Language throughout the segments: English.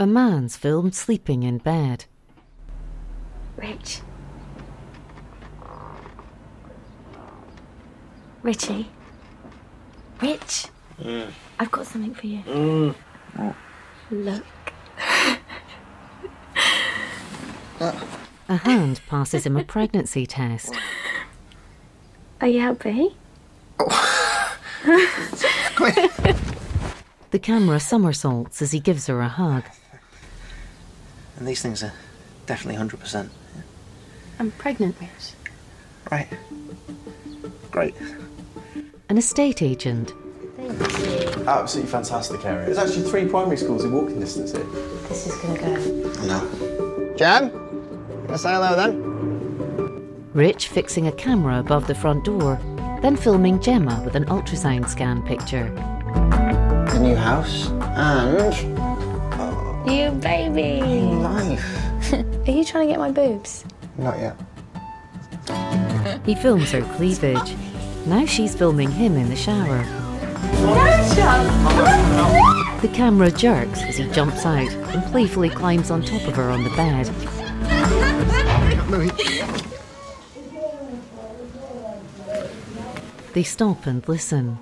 A man's filmed sleeping in bed. Rich. Richie. Rich. I've got something for you. Look. A hand passes him a pregnancy test. Are you happy? The camera somersaults as he gives her a hug. And these things are definitely 100%. I'm pregnant, Rich. Right. Great. An estate agent. Absolutely fantastic area. There's actually 3 primary schools in walking distance here. This is gonna go. No. Jan? Can I say hello then? Rich fixing a camera above the front door, then filming Gemma with an ultrasound scan picture. The new house and... You baby! life. Are you trying to get my boobs? Not yet. He films her cleavage. Now she's filming him in the shower. The camera jerks as he jumps out and playfully climbs on top of her on the bed. They stop and listen.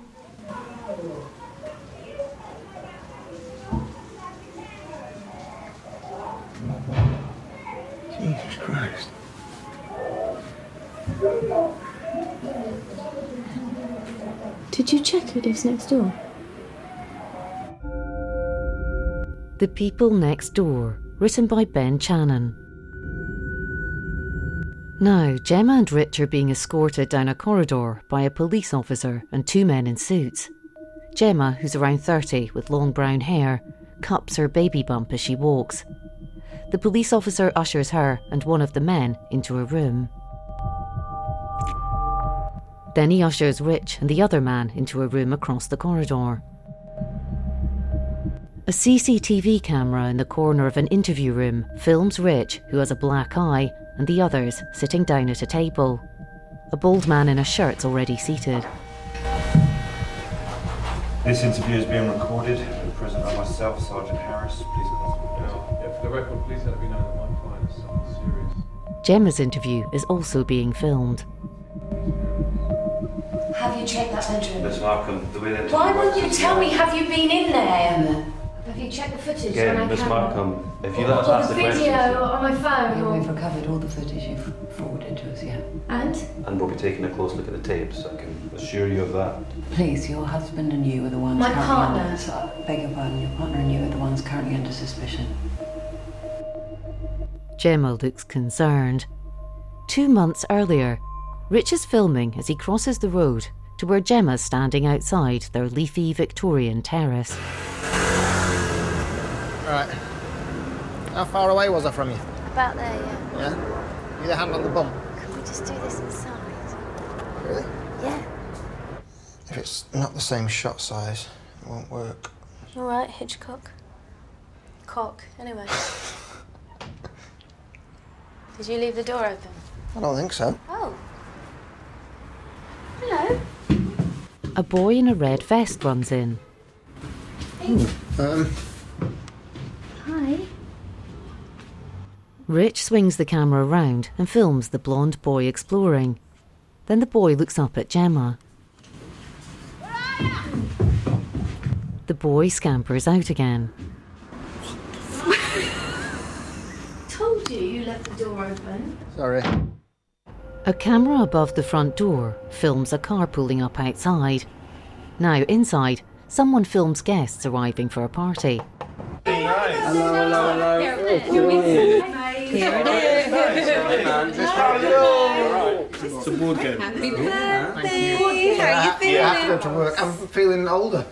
Jesus Christ. Did you check who lives next door? The People Next Door, written by Ben Channon. Now, Gemma and Rich are being escorted down a corridor by a police officer and 2 men in suits. Gemma, who's around 30 with long brown hair, cups her baby bump as she walks. The police officer ushers her and one of the men into a room. Then he ushers Rich and the other man into a room across the corridor. A CCTV camera in the corner of an interview room films Rich, who has a black eye, and the others sitting down at a table. A bald man in a shirt's already seated. This interview is being recorded. The present are myself, Sergeant Harris, Police Constable Dale. Yeah, for the record, please let me know that my client is something serious. Gemma's interview is also being filmed. Have you checked that bedroom? Miss Markham, the way that... Why won't you tell me, have you been in there? Have you checked the footage when I Again, Miss came? Markham, if you let us Or ask the the questions... video on my phone? Yeah, or- we've recovered all the footage you've forwarded to us, yeah. And? And we'll be taking a close look at the tapes, I can assure you of that. Please, your husband and you are the ones My currently partner. under... Beg your pardon, your partner and you are the ones currently under suspicion. Gemma looks concerned. 2 months earlier, Rich is filming as he crosses the road to where Gemma's standing outside their leafy Victorian terrace. Right. How far away was I from you? About there, yeah. Yeah? You the hand on the bump? Can we just do this inside? Really? Yeah. If it's not the same shot size, it won't work. All right, Hitchcock. Cock, anyway. Did you leave the door open? I don't think so. Oh. Hello. A boy in a red vest runs in. Hi. Rich swings the camera around and films the blonde boy exploring. Then the boy looks up at Gemma. The boy scampers out again. Told you left the door open. Sorry. A camera above the front door films a car pulling up outside. Now, inside, someone films guests arriving for a party. Hello. Here it is. It's a board game. Happy birthday. How are you feeling? I have to go to work. I'm feeling older.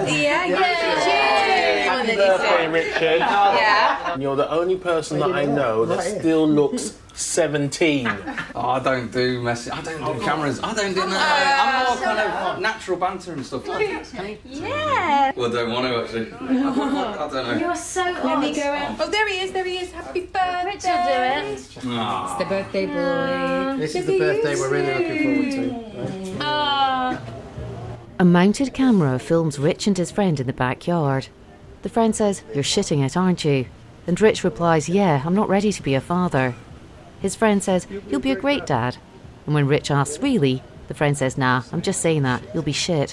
Happy birthday, Richard. Yeah. And you're the only person that I know that still looks 17. Oh, I don't do cameras. I don't do that. I'm more kind of natural banter and stuff. Yeah. Well, I don't want to actually. I don't know. You're so Let odd. me go out. Oh, there he is. Happy birthday. Richard, do it. Ah. It's the birthday boy. This is the birthday we're really looking forward to. Oh. A mounted camera films Rich and his friend in the backyard. The friend says, "You're shitting it, aren't you?" And Rich replies, "Yeah, I'm not ready to be a father." His friend says, "You'll be a great dad." And when Rich asks, "Really?" the friend says, "Nah, I'm just saying that. You'll be shit."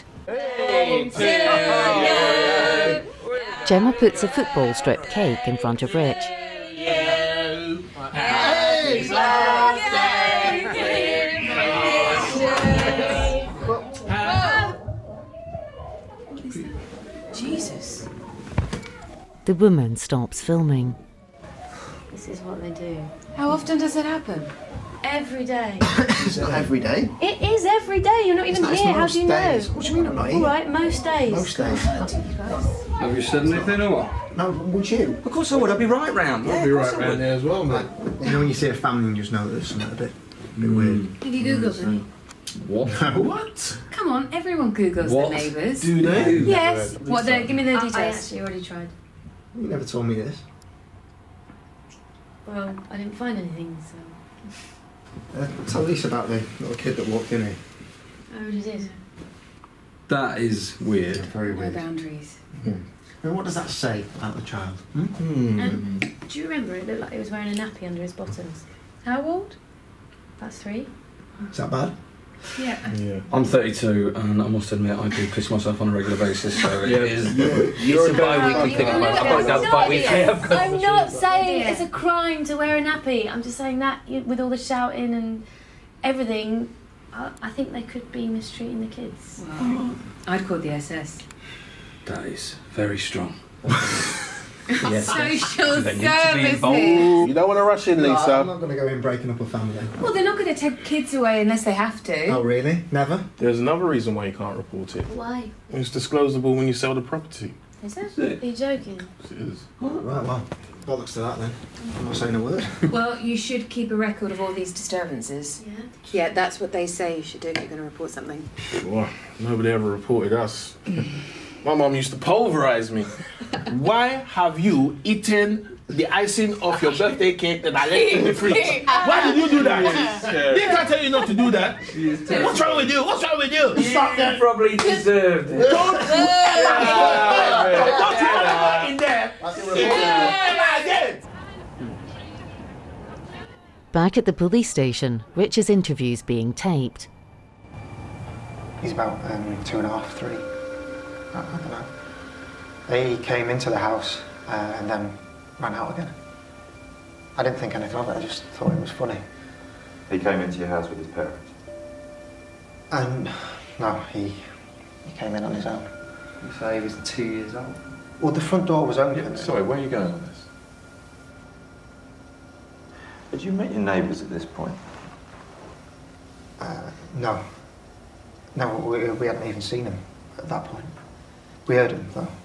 Gemma puts a football strip cake in front of Rich. Jesus. The woman stops filming. This is what they do. How often does it happen? Every day. Is it every day? It is every day. You're not even here. How do you know? What do you mean I'm not here? All right, most days. Most days. Have you said anything or what? No, would you? Of course I would. I'd be right round. I'll be right round there as well, mate. You know when you see a family and you just know that there's something a bit weird. Have you Googled them? What? What? Come on, everyone Googles What? their neighbours. Do they? Yes. What? Give me the I details. actually already tried. You never told me this. Well, I didn't find anything, so Tell Lisa about the little kid that walked in here. I already did. That is weird. Very No weird. boundaries. And what does that say about the child? Do you remember? It looked like he was wearing a nappy under his bottoms. How old? About 3. Is that bad? Yeah. Yeah. I'm 32 and I must admit I do piss myself on a regular basis, so it is. You're It's a bi-weekly thing. I've got it down to bi-weekly. I'm not saying Yeah. it's a crime to wear a nappy. I'm just saying that with all the shouting and everything, I think they could be mistreating the kids. Well, I'd call the SS. That is very strong. Social They need to be services. involved. You don't want to rush in, I'm Lisa. not going to go in breaking up a family. Well, they're not going to take kids away unless they have to. Oh, really? Never? There's another reason why you can't report it. Why? It's disclosable when you sell the property. Is it? Are you joking? It is. Right, well, bollocks to that then. I'm not saying a word. Well, you should keep a record of all these disturbances. Yeah. Yeah, that's what they say you should do if you're going to report something. Well, nobody ever reported us. My mom used to pulverize me. Why have you eaten the icing of your birthday cake that I left in the fridge? Why did you do that? Didn't I tell you not to do that? What's wrong with you? What's wrong with you? Stop that. Probably deserved it. Don't you ever in there. Again. Back at the police station, Rich's interview's being taped. He's about 2.5, 3. I don't know. They came into the house and then ran out again. I didn't think anything of it, I just thought it was funny. He came into your house with his parents. And no, he came in on his own. You say he was 2 years old? Well, the front door was open. Sorry, where are you going with this? Did you meet your neighbours at this point? No. No, we hadn't even seen him at that point. We heard him, though.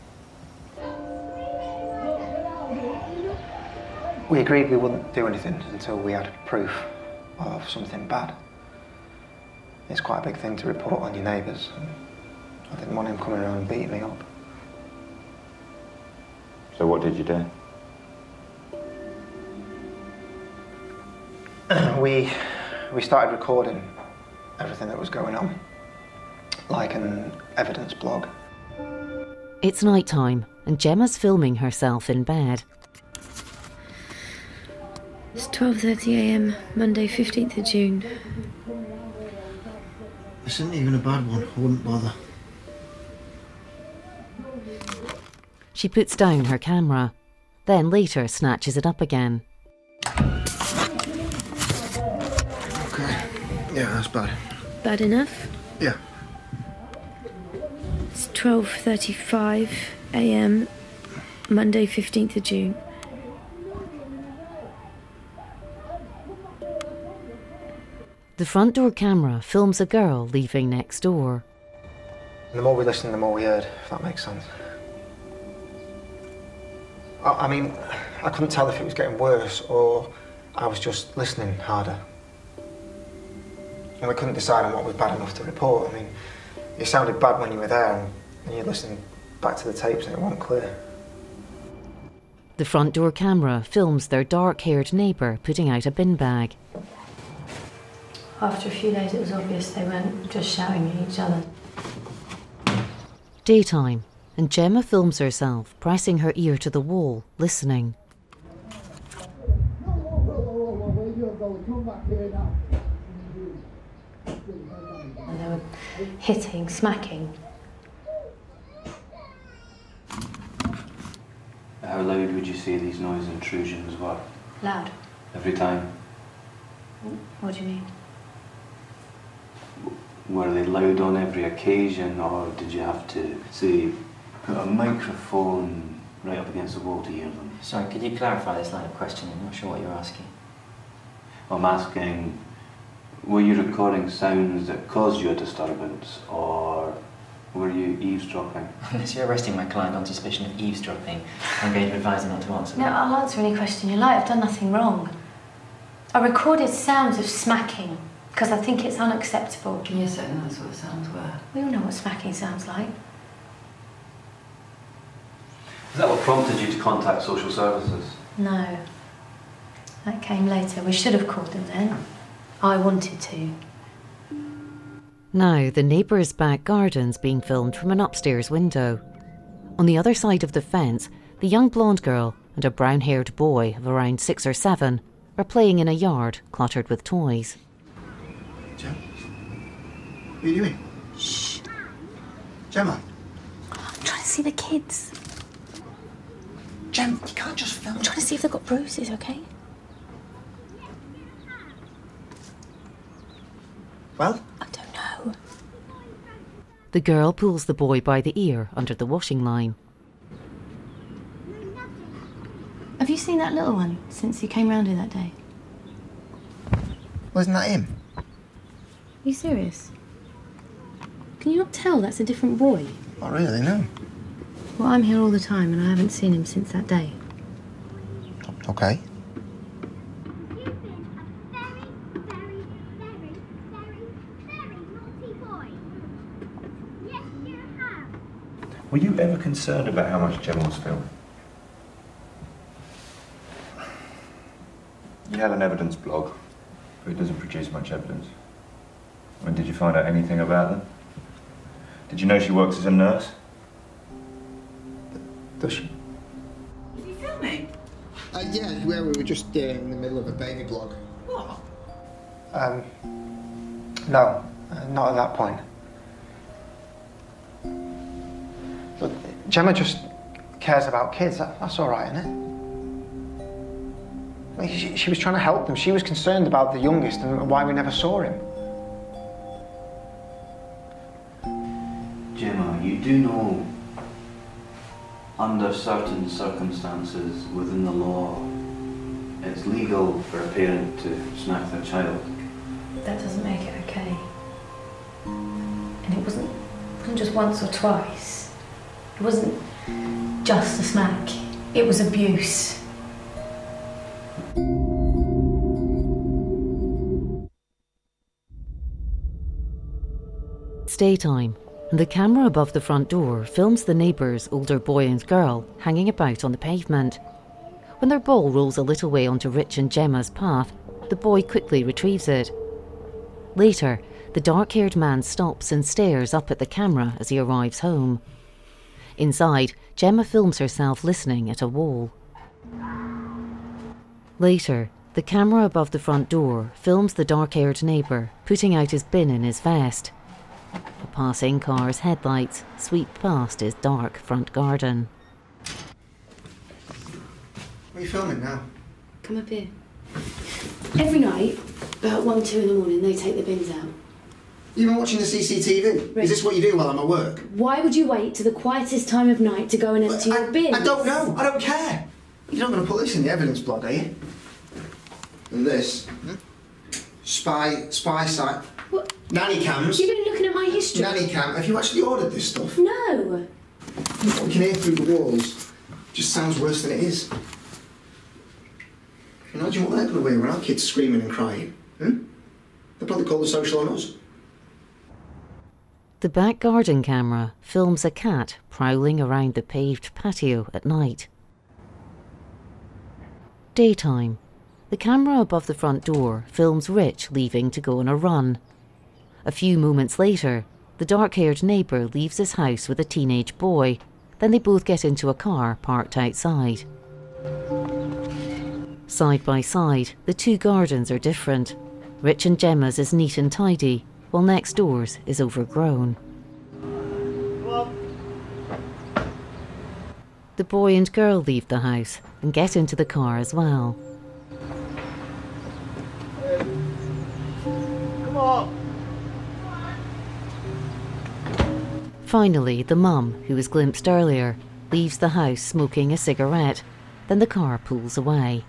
We agreed we wouldn't do anything until we had proof of something bad. It's quite a big thing to report on your neighbours. I didn't want him coming around and beating me up. So what did you do? We started recording everything that was going on, like an evidence blog. It's night time, and Gemma's filming herself in bed. It's 12:30 a.m. Monday, 15th of June. This isn't even a bad one. I wouldn't bother. She puts down her camera, then later snatches it up again. Okay. Yeah, that's bad. Bad enough? Yeah. It's 12:35 a.m. Monday, 15th of June. The front door camera films a girl leaving next door. The more we listened, the more we heard, if that makes sense. I mean, I couldn't tell if it was getting worse or I was just listening harder. And we couldn't decide on what was bad enough to report. I mean, it sounded bad when you were there and you listened back to the tapes and it wasn't clear. The front door camera films their dark-haired neighbour putting out a bin bag. After a few days, it was obvious they weren't just shouting at each other. Daytime, and Gemma films herself pressing her ear to the wall, listening. And they were hitting, smacking. How loud would you say these noise intrusions were? Loud. Every time? What do you mean? Were they loud on every occasion, or did you have to, say, put a microphone right up against the wall to hear them? Sorry, could you clarify this line of questioning? I'm not sure what you're asking. I'm asking, were you recording sounds that caused you a disturbance, or were you eavesdropping? Unless you're arresting my client on suspicion of eavesdropping, I'm going to advise him not to answer. No, I'll answer any question you like. I've done nothing wrong. I recorded sounds of smacking because I think it's unacceptable. You're certain that's what the sounds were? We all know what smacking sounds like. Is that what prompted you to contact social services? No. That came later. We should have called them then. I wanted to. Now, the neighbour's back garden's being filmed from an upstairs window. On the other side of the fence, the young blonde girl and a brown-haired boy of around 6 or 7 are playing in a yard cluttered with toys. Gemma? What are you doing? Shh. Gemma? I'm trying to see the kids. Gem, you can't just film. I'm trying to see if they've got bruises, okay? Well? I don't know. The girl pulls the boy by the ear under the washing line. Have you seen that little one since you came round here that day? Wasn't that him? Are you serious? Can you not tell that's a different boy? Not really, no. Well, I'm here all the time and I haven't seen him since that day. Okay. Were you ever concerned about how much Gemma was filmed? You have an evidence blog, but it doesn't produce much evidence. When did you find out anything about them? Did you know she works as a nurse? Does she? Is he filming? Yeah, we were just in the middle of a baby blog. What? No, not at that point. Look, Gemma just cares about kids. That's all right, isn't it? Like, she was trying to help them. She was concerned about the youngest and why we never saw him. Gemma, you do know, under certain circumstances within the law, it's legal for a parent to smack their child. That doesn't make it okay. And it wasn't just once or twice. It wasn't just a smack. It was abuse. It's daytime, and the camera above the front door films the neighbour's older boy and girl hanging about on the pavement. When their ball rolls a little way onto Rich and Gemma's path, the boy quickly retrieves it. Later, the dark-haired man stops and stares up at the camera as he arrives home. Inside, Gemma films herself listening at a wall. Later, the camera above the front door films the dark-haired neighbour putting out his bin in his vest. A passing car's headlights sweep past his dark front garden. What are you filming now? Come up here. Every night, about 1, 2 in the morning, they take the bins out. You been watching the CCTV? Right. Is this what you do while I'm at work? Why would you wait to the quietest time of night to go and empty your bins? I don't know. I don't care. You're not going to put this in the evidence blog, are you? And this? Spy site. What? Nanny cams. You've been looking at my history. Nanny cam. Have you actually ordered this stuff? No. What we can hear through the walls just sounds worse than it is. Imagine what they're going to hear when our kids screaming and crying. They'll probably call the social on us. The back garden camera films a cat prowling around the paved patio at night. Daytime. The camera above the front door films Rich leaving to go on a run. A few moments later, the dark-haired neighbour leaves his house with a teenage boy, Then they both get into a car parked outside. Side by side, the two gardens are different. Rich and Gemma's is neat and tidy, while next door's is overgrown. The boy and girl leave the house and get into the car as well. Come on. Finally, the mum, who was glimpsed earlier, leaves the house smoking a cigarette. Then the car pulls away.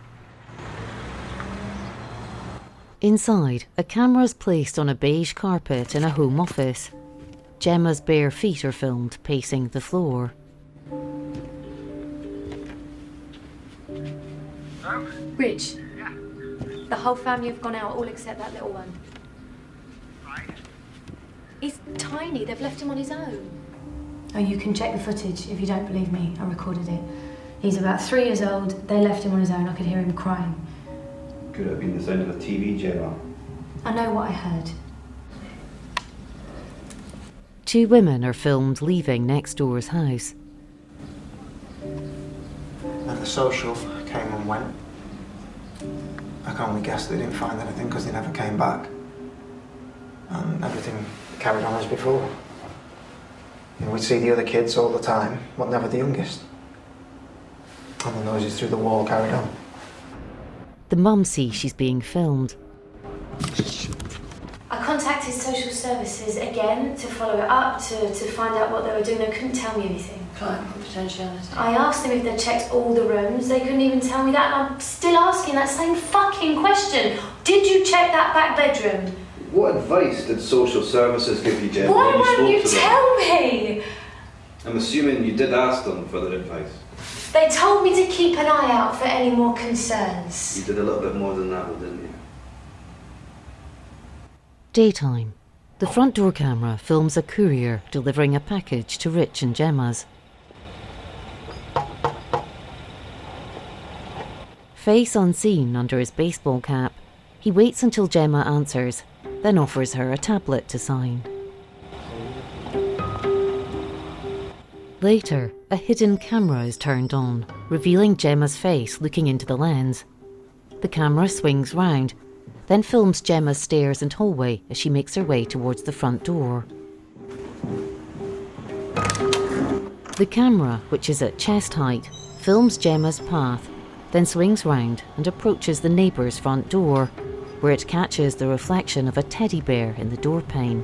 Inside, a camera is placed on a beige carpet in a home office. Gemma's bare feet are filmed pacing the floor. Rich, the whole family have gone out, all except that little one. He's tiny, they've left him on his own. Oh, you can check the footage if you don't believe me. I recorded it. He's about 3 years old, they left him on his own, I could hear him crying. Could have been the sound of a TV, Gemma. I know what I heard. Two women are filmed leaving next door's house. And the social came and went. I can only guess they didn't find anything because they never came back. And everything carried on as before. We'd see the other kids all the time, but never the youngest. And the noises through the wall carried on. The mum sees she's being filmed. I contacted social services again to follow it up, to find out what they were doing. They couldn't tell me anything. Client confidentiality. I asked them if they'd checked all the rooms. They couldn't even tell me that, and I'm still asking that same fucking question. Did you check that back bedroom? What advice did social services give you, Gemma? Why won't you tell me? I'm assuming you did ask them for their advice. They told me to keep an eye out for any more concerns. You did a little bit more than that, didn't you? Daytime. The front door camera films a courier delivering a package to Rich and Gemma's. Face unseen under his baseball cap, he waits until Gemma answers, then offers her a tablet to sign. Later, a hidden camera is turned on, revealing Gemma's face looking into the lens. The camera swings round, then films Gemma's stairs and hallway as she makes her way towards the front door. The camera, which is at chest height, films Gemma's path, then swings round and approaches the neighbour's front door, where it catches the reflection of a teddy bear in the doorpane.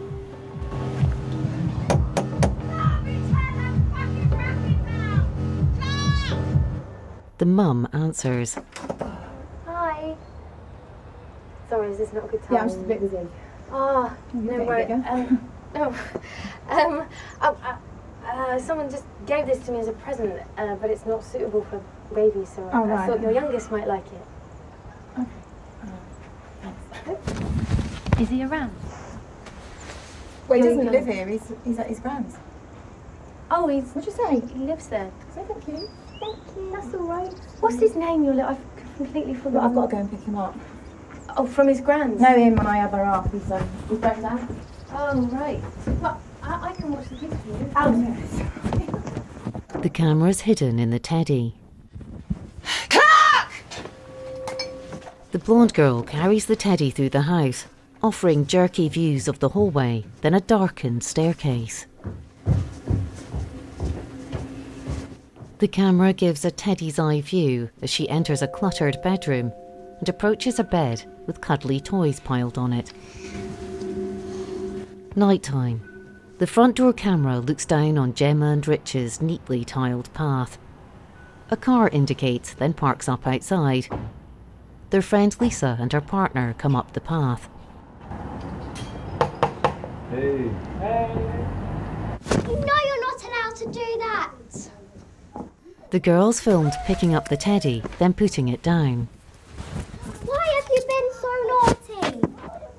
The mum answers. Hi. Sorry, is this not a good time? Yeah, I'm just a bit busy. Oh, no worries. Someone just gave this to me as a present, but it's not suitable for babies, so I thought your youngest might like it. Okay. Thanks. Is he around? Well, he doesn't live here. He's at his grand's. Oh, What'd you say? He lives there. So thank you. Thank you. That's all right. What's his name? I've completely forgotten. Well, I've got to go and pick him up. Oh, from his grand's? No, him and my other half. He's going down. Oh, right. Well, I can watch the kids for you. Oh, yes. The camera's hidden in the teddy. Clark! The blonde girl carries the teddy through the house, offering jerky views of the hallway, then a darkened staircase. The camera gives a teddy's eye view as she enters a cluttered bedroom and approaches a bed with cuddly toys piled on it. Nighttime. The front door camera looks down on Gemma and Rich's neatly tiled path. A car indicates, then parks up outside. Their friend Lisa and her partner come up the path. Hey. You know you're not allowed to do that. The girls filmed picking up the teddy, then putting it down. Why have you been so naughty?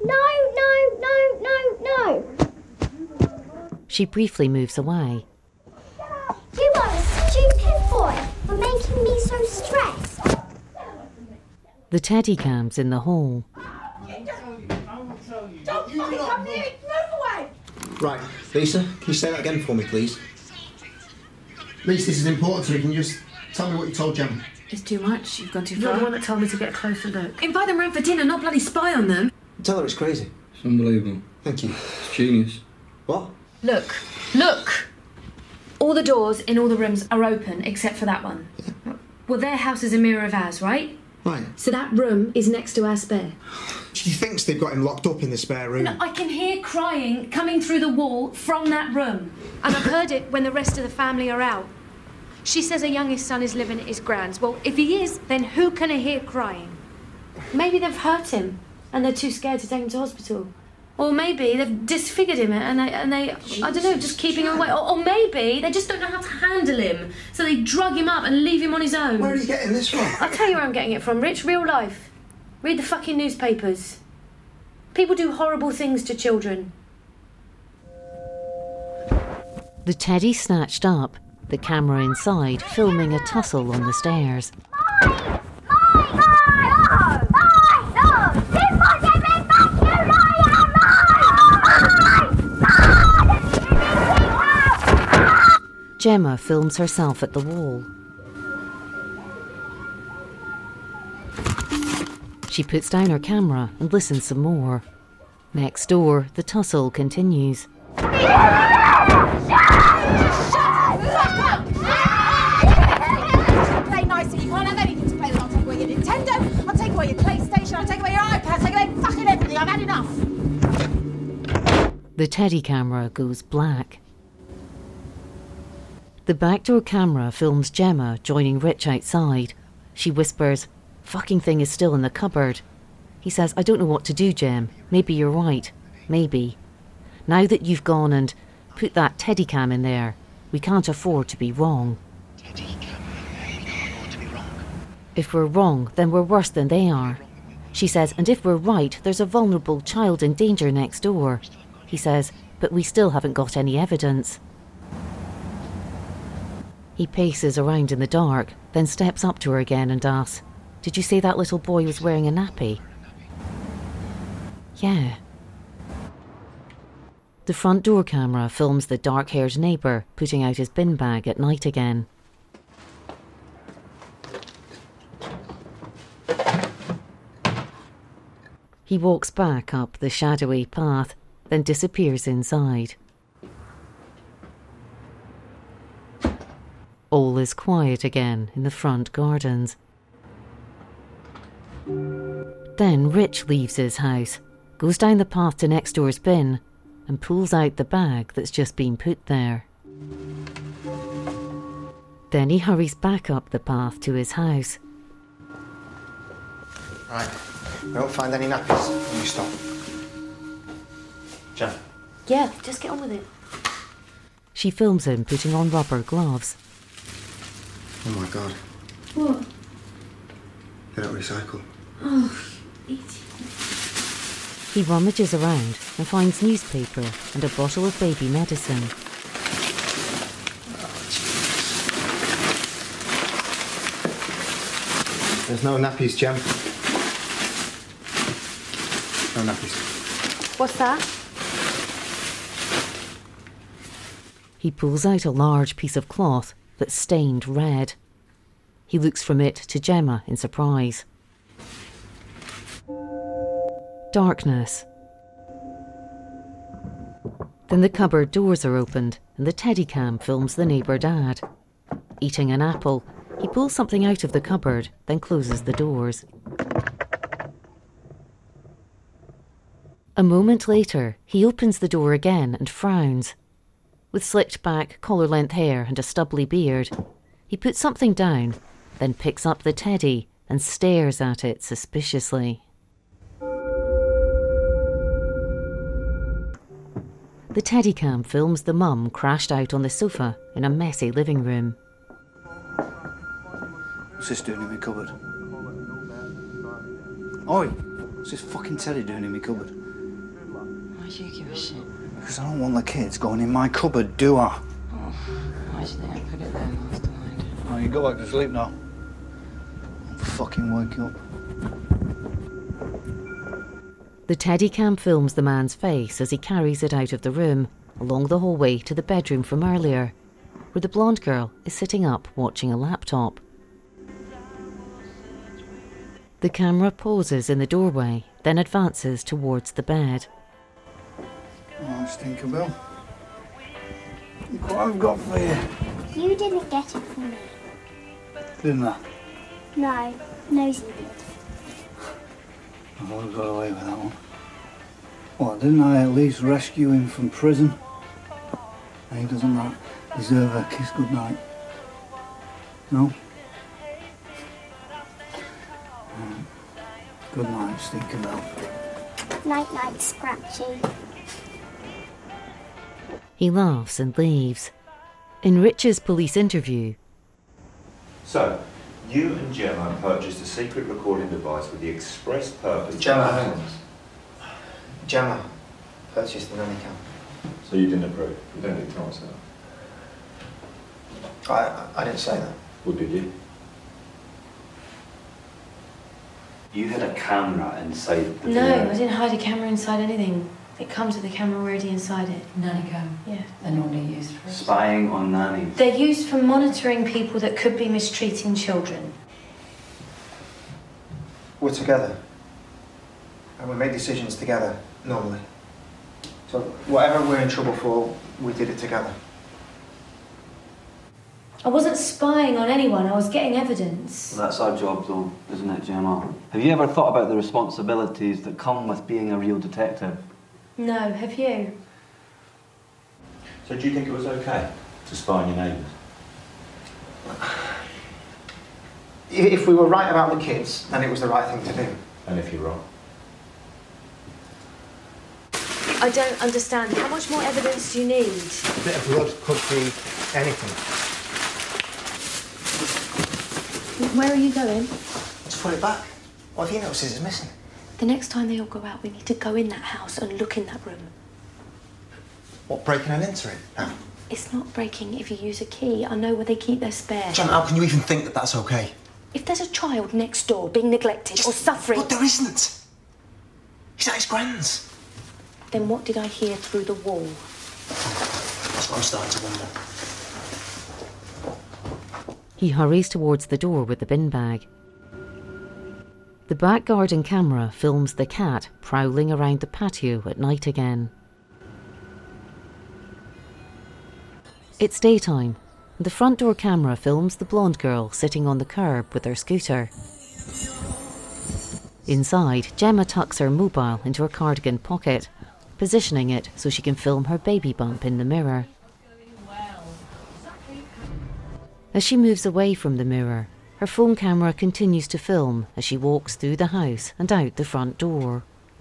No. She briefly moves away. You are a stupid boy for making me so stressed. The teddy cam's in the hall. Don't fucking come near it! Move away! Right, Lisa, can you say that again for me, please? Lisa, this is important to me. Can you just tell me what you told Gemma? It's too much. You've gone too You're far. the one that told me to get a closer look. Invite them round for dinner, not bloody spy on them. Tell her it's crazy. It's unbelievable. Thank you. It's genius. What? Look. All the doors in all the rooms are open except for that one. Well, their house is a mirror of ours, right? Right. So that room is next to our spare. She thinks they've got him locked up in the spare room. No, I can hear crying coming through the wall from that room. And I've heard it when the rest of the family are out. She says her youngest son is living at his grand's. Well, if he is, then who can I hear crying? Maybe they've hurt him and they're too scared to take him to hospital. Or maybe they've disfigured him and they I don't know, just keeping him away. Or maybe they just don't know how to handle him. So they drug him up and leave him on his own. Where are you getting this from? I'll tell you where I'm getting it from, Rich. Real life. Read the fucking newspapers. People do horrible things to children. The teddy snatched up, the camera inside filming a tussle on the stairs. Gemma films herself at the wall. She puts down her camera and listens some more. Next door, the tussle continues. Play nicely. You can't have anything to play with. I'll take away your Nintendo, I'll take away your PlayStation, I'll take away your iPad, I'll take away fucking everything. I've had enough. The teddy camera goes black. The backdoor camera films Gemma joining Rich outside. She whispers, "Fucking thing is still in the cupboard." He says, "I don't know what to do, Gem. Maybe you're right. Maybe. Now that you've gone and put that teddy cam in there, we can't afford to be wrong." If we're wrong, then we're worse than they are. She says, and if we're right, there's a vulnerable child in danger next door. He says, but we still haven't got any evidence. He paces around in the dark, then steps up to her again and asks, "Did you say that little boy was wearing a nappy?" "Yeah." The front door camera films the dark-haired neighbour putting out his bin bag at night again. He walks back up the shadowy path, then disappears inside. All is quiet again in the front gardens. Then Rich leaves his house, goes down the path to next door's bin, and pulls out the bag that's just been put there. Then he hurries back up the path to his house. Right. We don't find any nappies. You stop. Jen. Yeah, just get on with it. She films him putting on rubber gloves. Oh my God. What? They don't recycle. Oh, He rummages around and finds newspaper and a bottle of baby medicine. There's no nappies, Jem. No nappies. What's that? He pulls out a large piece of cloth that's stained red. He looks from it to Gemma in surprise. Darkness. Then the cupboard doors are opened and the teddy cam films the neighbour dad. Eating an apple, he pulls something out of the cupboard, then closes the doors. A moment later, he opens the door again and frowns. With slicked back, collar-length hair and a stubbly beard, he puts something down, then picks up the teddy and stares at it suspiciously. The teddy cam films the mum crashed out on the sofa in a messy living room. What's this doing in my cupboard? Oi! What's this fucking teddy doing in my cupboard? Why do you give a shit? Because I don't want the kids going in my cupboard, do I? Oh, why did they put it there mastermind? Oh, you go back to sleep now. I'll fucking wake you up. The teddy cam films the man's face as he carries it out of the room, along the hallway to the bedroom from earlier, where the blonde girl is sitting up watching a laptop. The camera pauses in the doorway, then advances towards the bed. Oh, Tinkerbell. Look what I've got for you. You didn't get it for me. Didn't I? No, Nosy did. I would have got away with that one. What, didn't I at least rescue him from prison? Hey, doesn't that deserve a kiss goodnight? No? Good night, Tinkerbell. Night-night, Scratchy. He laughs and leaves. In Rich's police interview... So, you and Gemma purchased a secret recording device with the express purpose... Gemma purchased the nanny cam. So you didn't approve? You don't need to answer that. I didn't say that. Or did you? You had a camera inside the No, video. I didn't hide a camera inside anything. It comes with the camera already inside it. Nanny cam. Yeah. They're normally used for Spying on nannies. They're used for monitoring people that could be mistreating children. We're together. And we make decisions together, normally. So whatever we're in trouble for, we did it together. I wasn't spying on anyone, I was getting evidence. Well, that's our job, though, isn't it, Gemma? Have you ever thought about the responsibilities that come with being a real detective? No, have you? So do you think it was okay to spy on your neighbours? If we were right about the kids, then it was the right thing to do. And if you're wrong? I don't understand. How much more evidence do you need? A bit of blood could be anything. Where are you going? Let's put it back. What if he notices it's missing? The next time they all go out, we need to go in that house and look in that room. What, breaking and entering? No. It's not breaking if you use a key. I know where they keep their spare. John, how can you even think that that's okay? If there's a child next door being neglected or suffering... But there isn't. He's at his grand's. Then what did I hear through the wall? That's what I'm starting to wonder. He hurries towards the door with the bin bag. The back garden camera films the cat prowling around the patio at night again. It's daytime. The front door camera films the blonde girl sitting on the curb with her scooter. Inside, Gemma tucks her mobile into her cardigan pocket, positioning it so she can film her baby bump in the mirror. As she moves away from the mirror, her phone camera continues to film as she walks through the house and out the front door.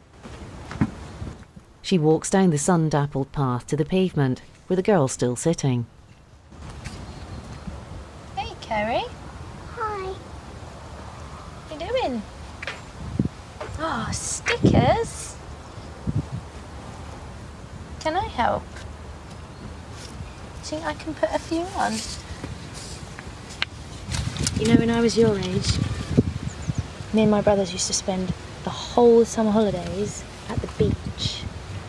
She walks down the sun-dappled path to the pavement, where the girl's still sitting. Hey, Kerry. Hi. What you doing? Oh, stickers. Can I help? Do you think I can put a few on? You know, when I was your age, me and my brothers used to spend the whole summer holidays at the beach.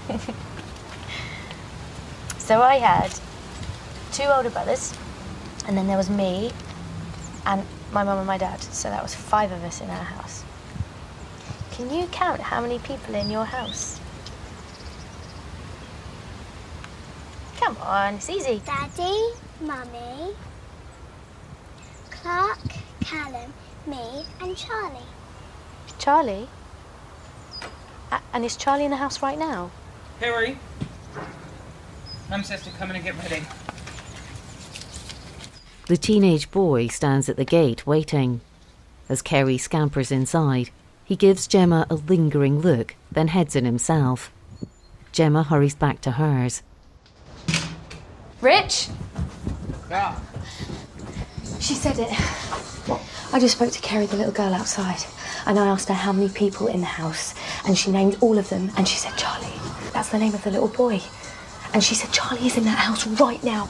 So I had 2 older brothers, and then there was me and my mum and my dad. So that was 5 of us in our house. Can you count how many people in your house? Come on, it's easy. Daddy, Mummy, Clark, Callum, me and Charlie. Charlie? And is Charlie in the house right now? Harry. Mum says to come in and get ready. The teenage boy stands at the gate waiting. As Kerry scampers inside, he gives Gemma a lingering look, then heads in himself. Gemma hurries back to hers. Rich? Yeah. She said it. I just spoke to Kerry, the little girl outside, and I asked her how many people in the house, and she named all of them, and she said Charlie. That's the name of the little boy. And she said Charlie is in that house right now.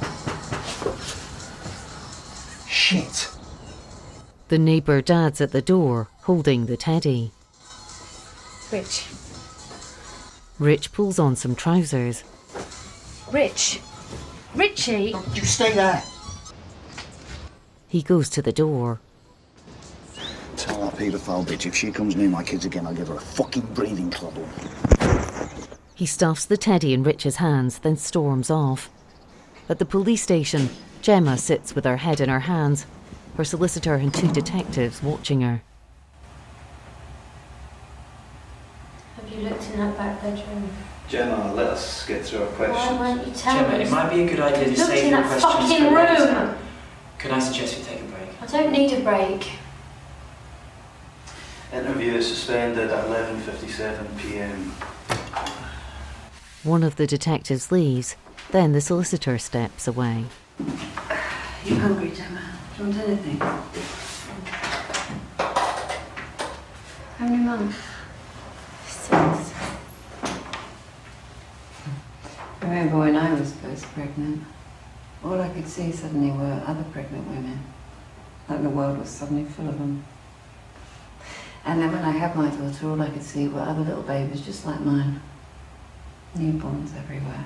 Shit. The neighbour dad's at the door, holding the teddy. Rich. Rich pulls on some trousers. Rich. Richie. You stay there. He goes to the door. Tell that paedophile bitch if she comes near my kids again, I'll give her a fucking breathing trouble. He stuffs the teddy in Rich's hands, then storms off. At the police station, Gemma sits with her head in her hands, her solicitor and 2 detectives watching her. Have you looked in that back bedroom? Gemma, let us get through our questions. Why won't you tell Gemma, me? it might be a good idea to Looked save in your that questions fucking for later. room. Could I suggest we take a break? I don't need a break. Interview is suspended at 11:57 p.m. One of the detectives leaves, then the solicitor steps away. You hungry, Gemma? Do you want anything? How many months? 6. I remember when I was first pregnant, all I could see suddenly were other pregnant women. Like the world was suddenly full of them. And then when I had my daughter, all I could see were other little babies just like mine. Newborns everywhere.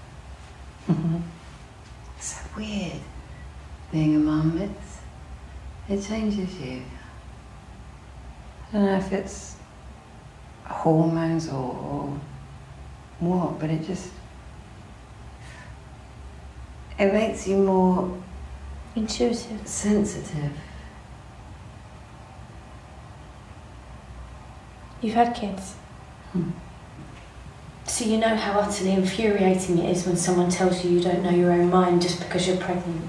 So weird. Being a mum, it changes you. I don't know if it's hormones or what, but it makes you more intuitive, sensitive. You've had kids. So you know how utterly infuriating it is when someone tells you you don't know your own mind just because you're pregnant.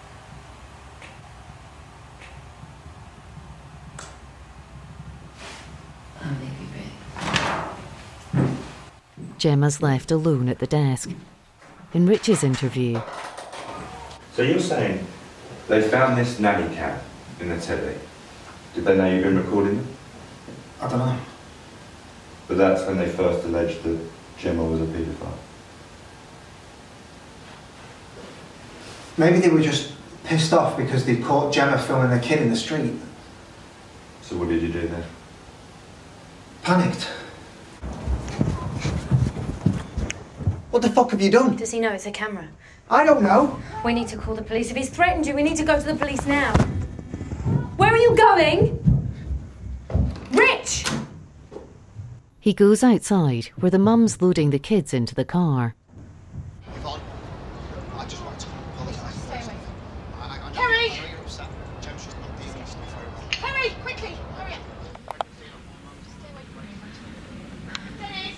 I'll leave you be. Gemma's left alone at the desk. In Rich's interview, So you're saying they found this nanny cam in the telly? Did they know you've been recording them? I don't know. But that's when they first alleged that Gemma was a paedophile. Maybe they were just pissed off because they caught Gemma filming a kid in the street. So what did you do then? Panicked. What the fuck have you done? Does he know it's a camera? I don't know. We need to call the police. If he's threatened you, we need to go to the police now. Where are you going? Rich! he goes outside where the mum's loading the kids into the car. Yvonne, I just want to apologise. Stay away. I Kerry! know you're upset. Gem's just not dealing with stuff very well. Kerry, quickly! Hurry up. Stay away from me. Dennis!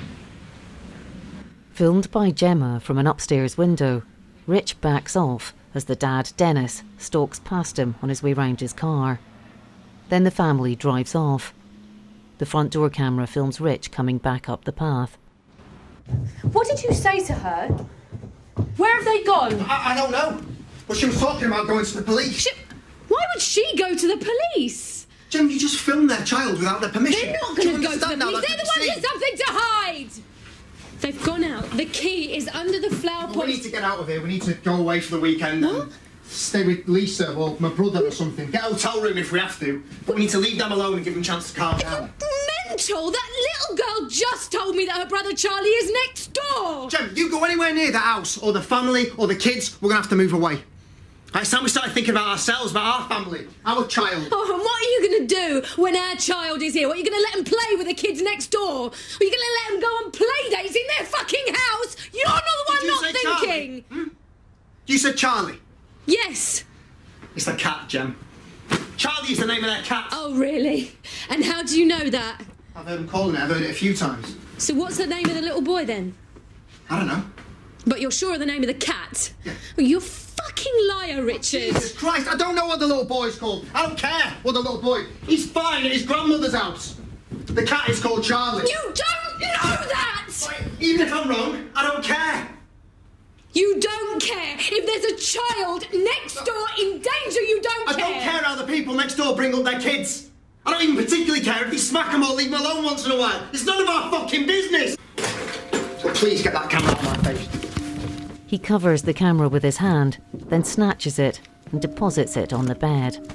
Filmed by Gemma from an upstairs window, Rich backs off as the dad, Dennis, stalks past him on his way round his car. Then the family drives off. The front door camera films Rich coming back up the path. What did you say to her? Where have they gone? I don't know. But she was talking about going to the police. Why would she go to the police? Jim, you just filmed their child without their permission. They're not Do going you to go to the understand now police. that They're the people ones with something to hide. They've gone out. The key is under the flower pot. We need to get out of here. We need to go away for the weekend and stay with Lisa or my brother or something. Get a hotel room if we have to. But we need to leave them alone and give them a chance to calm down. Mental! That little girl just told me that her brother Charlie is next door! Jem, you go anywhere near the house or the family or the kids, we're going to have to move away. It's time we started thinking about ourselves, about our family, our child. Oh, and what are you going to do when our child is here? What, are you going to let them play with the kids next door? Or are you going to let them go on play dates in their fucking house? You're not the one not thinking! Charlie? You said Charlie? Yes. It's the cat, Jem. Charlie is the name of their cat. Oh, really? And how do you know that? I've heard him calling it. I've heard it a few times. So what's the name of the little boy then? I don't know. But you're sure of the name of the cat? Yeah. Well, you're a fucking liar, Richard. Jesus Christ, I don't know what the little boy's called. I don't care what the little boy... He's fine at his grandmother's house. The cat is called Charlie. You don't know that! Even if I'm wrong, I don't care. You don't care. If there's a child next door in danger, you don't care. I don't care how the people next door bring up their kids. I don't even particularly care if they smack them or leave them alone once in a while. It's none of our fucking business. So please get that camera out of my face. He covers the camera with his hand, then snatches it and deposits it on the bed.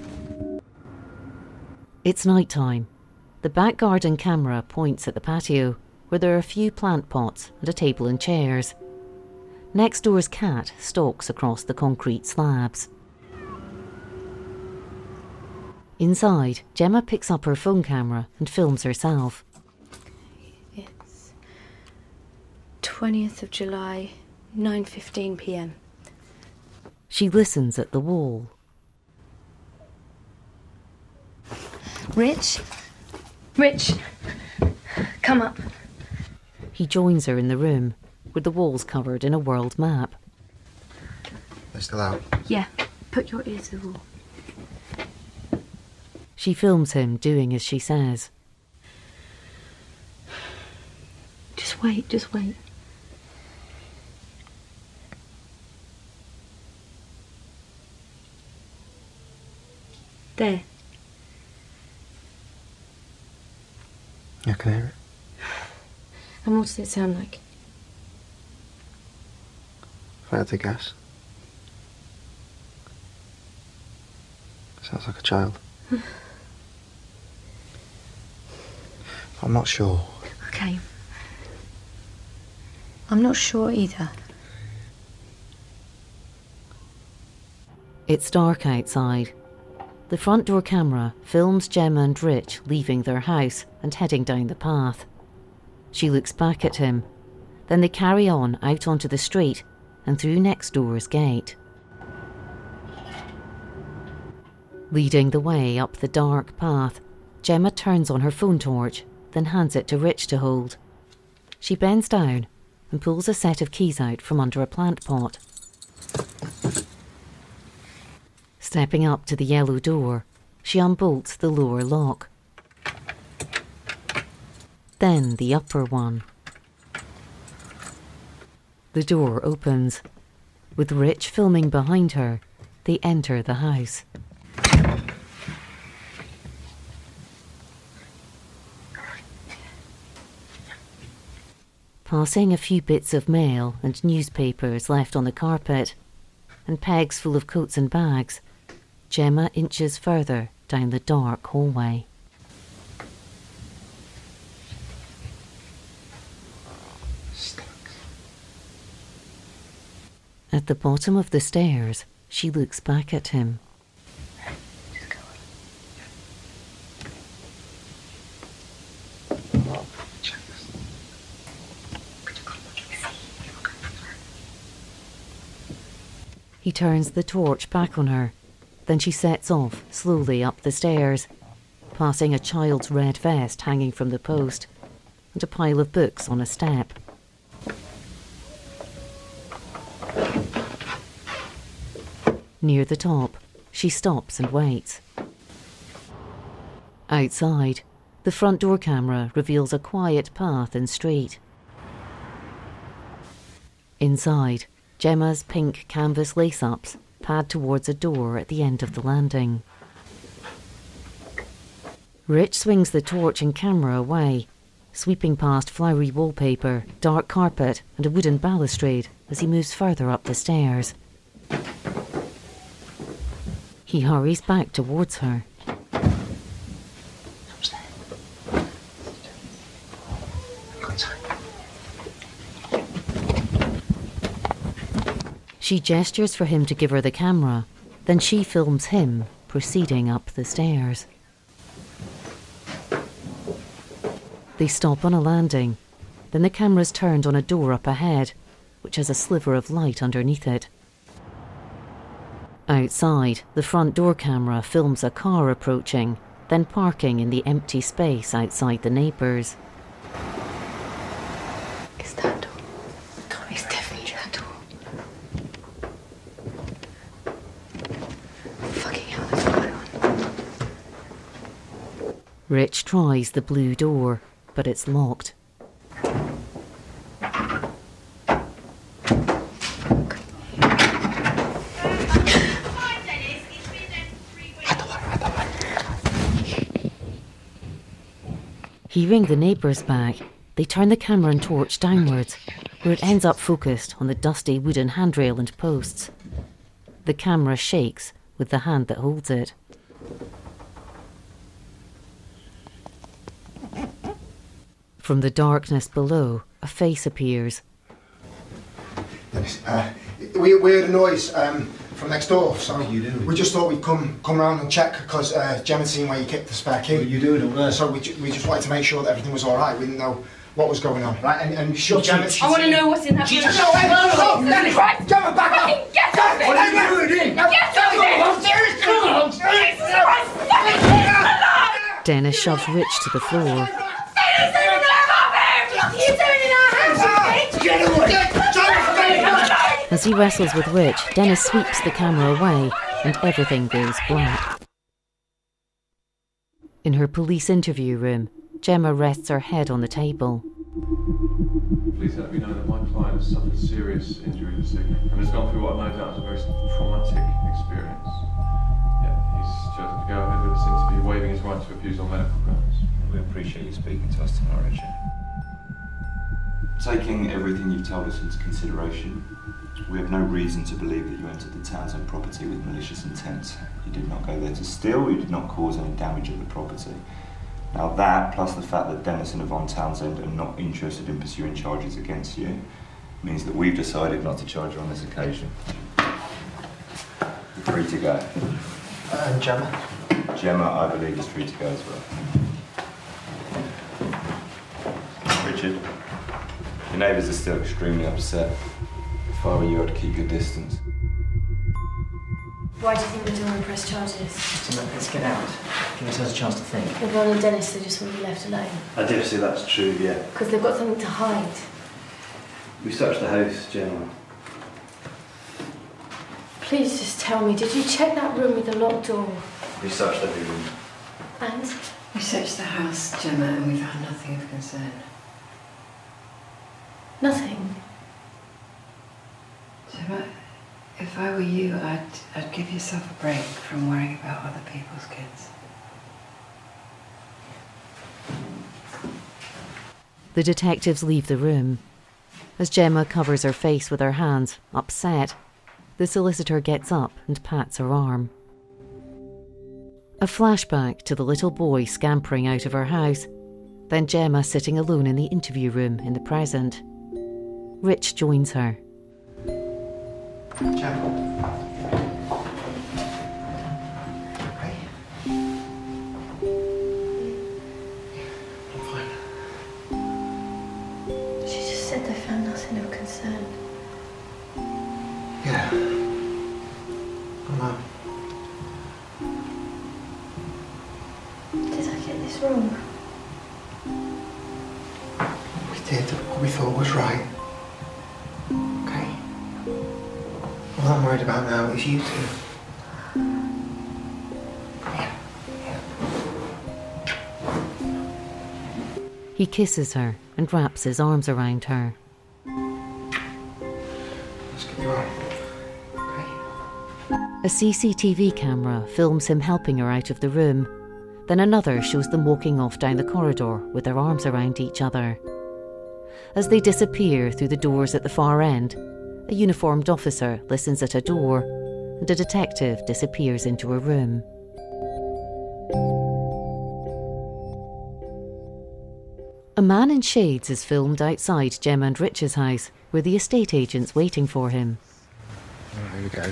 It's night time. The back garden camera points at the patio, where there are a few plant pots and a table and chairs. Next door's cat stalks across the concrete slabs. Inside, Gemma picks up her phone camera and films herself. It's 20th of July, 9:15 p.m. She listens at the wall. Rich? Rich, come up. He joins her in the room, with the walls covered in a world map. They're still out? Yeah, put your ear to the wall. She films him doing as she says. Just wait, just wait. There. I can hear it. And what does it sound like? If I had to guess. Sounds like a child. I'm not sure. Okay. I'm not sure either. It's dark outside. The front door camera films Gemma and Rich leaving their house and heading down the path. She looks back at him. Then they carry on out onto the street and through next door's gate. Leading the way up the dark path, Gemma turns on her phone torch, then hands it to Rich to hold. She bends down and pulls a set of keys out from under a plant pot. Stepping up to the yellow door, she unbolts the lower lock. Then the upper one. The door opens. With Rich filming behind her, they enter the house. Passing a few bits of mail and newspapers left on the carpet, and pegs full of coats and bags, Gemma inches further down the dark hallway. At the bottom of the stairs, she looks back at him. He turns the torch back on her. Then she sets off slowly up the stairs, passing a child's red vest hanging from the post and a pile of books on a step. Near the top, she stops and waits. Outside, the front door camera reveals a quiet path and street. Inside, Gemma's pink canvas lace-ups pad towards a door at the end of the landing. Rich swings the torch and camera away, sweeping past flowery wallpaper, dark carpet and a wooden balustrade as he moves further up the stairs. He hurries back towards her. She gestures for him to give her the camera, then she films him proceeding up the stairs. They stop on a landing, then the camera's turned on a door up ahead, which has a sliver of light underneath it. Outside, the front door camera films a car approaching, then parking in the empty space outside the neighbours. It's that door. It's definitely that door. Fucking hell, there's a light on. Rich tries the blue door, but it's locked. He ring the neighbours back. They turn the camera and torch downwards, where it ends up focused on the dusty wooden handrail and posts. The camera shakes with the hand that holds it. From the darkness below, a face appears. Dennis, we heard a noise from next door, so we just thought we'd come round and check because Jem had seen where you kept the spare key. What are you doing up there? So we just wanted to make sure that everything was all right. We didn't know what was going on, right? And Jem had I want to know what's in that room. Jesus Christ! Jem, back up! Get off it! What are you doing? Get off it! Jesus Christ! Dennis shoves Rich to the floor. What are you doing in our house, you bitch? Get away! As he wrestles with Rich, Dennis sweeps the camera away and everything goes black. In her police interview room, Gemma rests her head on the table. Please let me know that my client has suffered serious injury this evening and has gone through what no doubt is a very traumatic experience. Yet he's chosen to go ahead with this interview, waiving his right to refuse on medical grounds. We appreciate you speaking to us tonight, Richard. Taking everything you've told us into consideration, we have no reason to believe that you entered the Townsend property with malicious intent. You did not go there to steal, you did not cause any damage of the property. Now that, plus the fact that Dennis and Yvonne Townsend are not interested in pursuing charges against you, means that we've decided not to charge you on this occasion. You're free to go. And Gemma? Gemma, I believe, is free to go as well. Richard, your neighbours are still extremely upset. If I were you, I'd keep your distance. Why do you think they don't want to press charges? Let's get out. Give us a chance to think. Yvonne and Dennis, they just want to be left alone. I dare say that's true, yeah. Because they've got something to hide. We searched the house, Gemma. Please just tell me, did you check that room with the locked door? We searched every room. And? We searched the house, Gemma, and we found nothing of concern. Nothing? Gemma, if I were you, I'd give yourself a break from worrying about other people's kids. The detectives leave the room. As Gemma covers her face with her hands, upset, the solicitor gets up and pats her arm. A flashback to the little boy scampering out of her house, then Gemma sitting alone in the interview room in the present. Rich joins her. Gemma. She just said they found nothing of concern. Yeah. I know. Did I get this wrong? We did what we thought was right. Okay? All I'm worried about now is you two. He kisses her and wraps his arms around her. Let's get you on. A CCTV camera films him helping her out of the room. Then another shows them walking off down the corridor with their arms around each other. As they disappear through the doors at the far end, a uniformed officer listens at a door and a detective disappears into a room. A Man in Shades is filmed outside Gemma and Rich's house, with the estate agents waiting for him. Oh, here we go.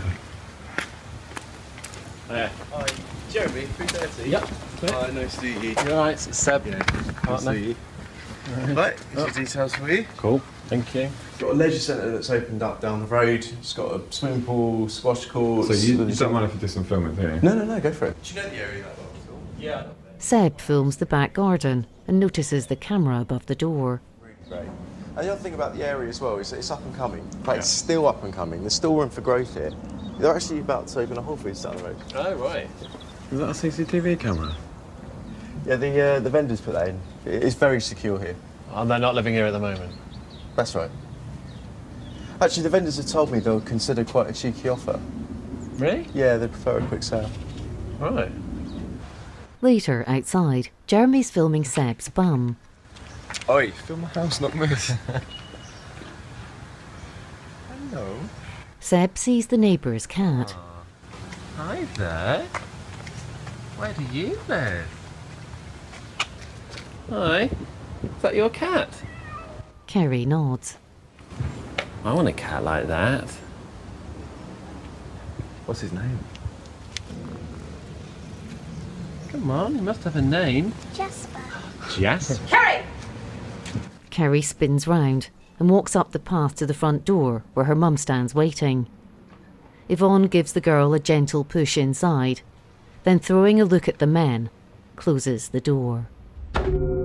Hi, Jeremy, 3:30. Yep. Hi, nice to meet you. You alright, it's Seb. Yeah, nice to meet you. Right, here's your details for you. Cool, thank you. Got a leisure centre that's opened up down the road. It's got a swimming pool, squash courts. So you don't mind if you do some filming, do you? No, go for it. Do you know the area that well? Yeah. Seb films the back garden and notices the camera above the door. Great. And the other thing about the area as well is that it's up and coming. But it's still up and coming. There's still room for growth here. They're actually about to open a Whole Foods down the road. Oh, right. Is that a CCTV camera? Yeah, the vendors put that in. It's very secure here. And they're not living here at the moment? That's right. Actually, the vendors have told me they'll consider quite a cheeky offer. Really? Yeah, they prefer a quick sale. Right. Later, outside, Jeremy's filming Seb's bum. Oi, film my house, not me. Hello. Seb sees the neighbour's cat. Hi there. Where do you live? Hi. Is that your cat? Kerry nods. I want a cat like that. What's his name? Come on, he must have a name. Jasper. Jasper? Kerry! Kerry spins round and walks up the path to the front door where her mum stands waiting. Yvonne gives the girl a gentle push inside, then throwing a look at the men, closes the door.